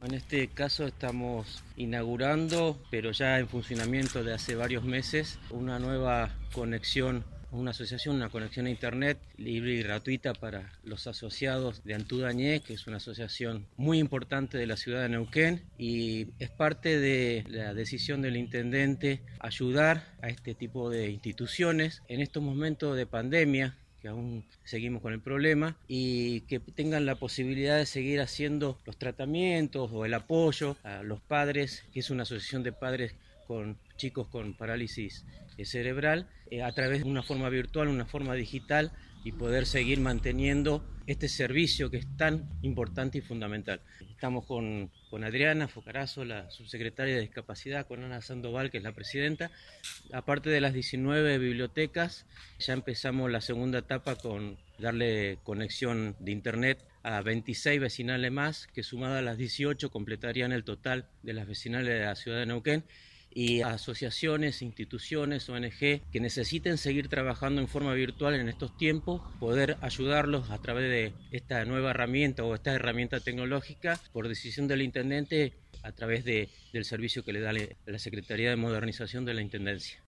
En este caso estamos inaugurando, pero ya en funcionamiento de hace varios meses, una nueva conexión, una asociación, una conexión a internet libre y gratuita para los asociados de Antudañez, que es una asociación muy importante de la ciudad de Neuquén, y es parte de la decisión del intendente ayudar a este tipo de instituciones en estos momentos de pandemia, que aún seguimos con el problema, y que tengan la posibilidad de seguir haciendo los tratamientos o el apoyo a los padres, que es una asociación de padres con chicos con parálisis cerebral, a través de una forma virtual, una forma digital, y poder seguir manteniendo este servicio que es tan importante y fundamental. Estamos con Adriana Focarazo, la subsecretaria de Discapacidad, con Ana Sandoval, que es la presidenta. Aparte de las 19 bibliotecas, ya empezamos la segunda etapa con darle conexión de internet a 26 vecinales más, que sumadas a las 18 completarían el total de las vecinales de la ciudad de Neuquén, y a asociaciones, instituciones, ONG que necesiten seguir trabajando en forma virtual en estos tiempos, poder ayudarlos a través de esta nueva herramienta o esta herramienta tecnológica por decisión del intendente, a través del servicio que le da la Secretaría de Modernización de la Intendencia.